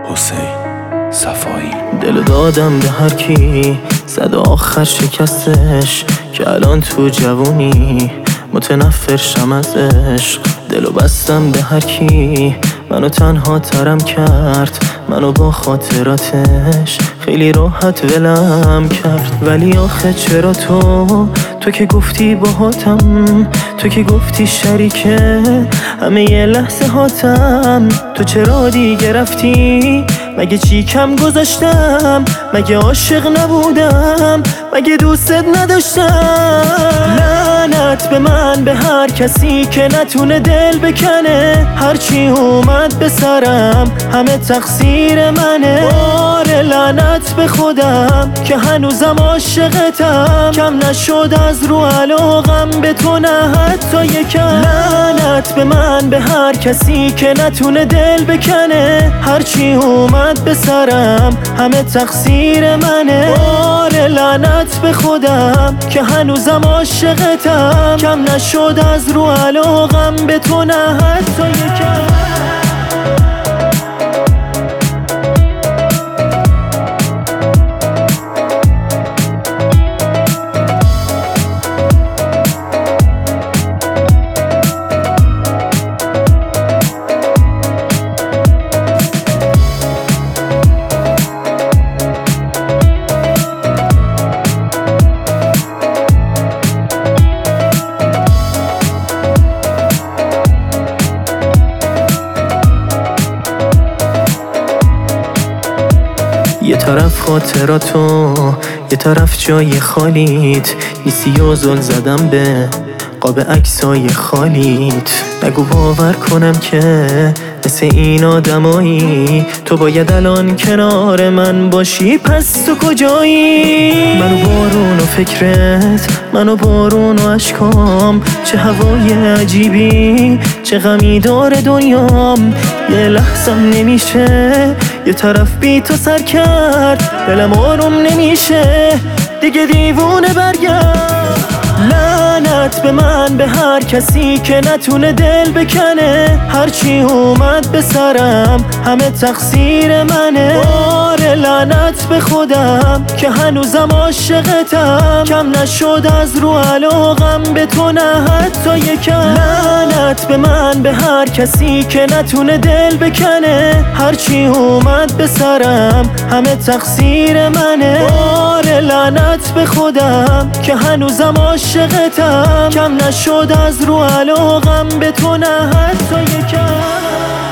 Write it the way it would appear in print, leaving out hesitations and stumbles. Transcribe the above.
حسین صفایی. دلو دادم به هر کی زد آخر شکستش، که الان تو جوونی متنفر شم از عشق. دلو بستم به هر کی منو تنها ترم کرد، منو با خاطراتش خیلی راحت ولم کرد. ولی آخه چرا تو که گفتی باهاتم، تو که گفتی شریکه همه یه لحظه هاتم، تو چرا دیگه رفتی؟ مگه چی کم گذاشتم؟ مگه عاشق نبودم؟ مگه دوستت نداشتم؟ لعنت به من، به هر کسی که نتونه دل بکنه. هرچی اومد به سرم همه تقصیر منه. آره لعنت به خودم که هنوزم عاشقتم، کم نشد از رو علاقم به تو نه حتی یکم. لعنت به من، به هر کسی که نتونه دل بکنه. هرچی اومد به سرم همه تقصیر منه. آره لعنت به خودم که هنوزم عاشقتم، کم نشد از رو علاقم به تو نه حتی یکم. یه طرف خاطراتو، یه طرف جای خالیت، نیستی و زل زدم به قاب عکسای خالیت. نگو باور کنم که مثل این آدمایی تو باید الان کنار من باشی، پس تو کجایی؟ منو بارون و فکرت، منو بارون و عشقام، چه هوای عجیبی، چه غمی داره دنیام. یه لحظم نمیشه یه طرف بی تو سر کرد، دلم آروم نمیشه دیگه دیوونه برگرد. لعنت به من، به هر کسی که نتونه دل بکنه. هرچی اومد به سرم همه تقصیر منه. آره لعنت به خودم که هنوزم عاشقتم، کم نشد از رو علاقم به تو نه حتی یکم. لعنت به من، به هر کسی که نتونه دل بکنه. هرچی اومد به سرم همه تقصیر منه. آره لعنت به خودم که هنوزم عاشقتم، کم نشد از رو علاقم به تو نه حتی یکم.